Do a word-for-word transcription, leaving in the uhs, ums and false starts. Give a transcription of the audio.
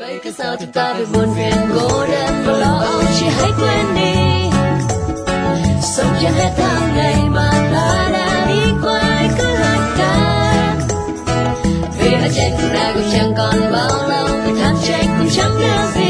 vậy cứ sao chúng ta phải buồn phiền cô đơn và lo âu, chỉ hãy quên đi, sống cho hết tháng ngày mà ta đã đi qua, cứ hát ca vì ở trên cuộc đời cũng chẳng còn bao lâu, vì tháng trách cũng chẳng được gì.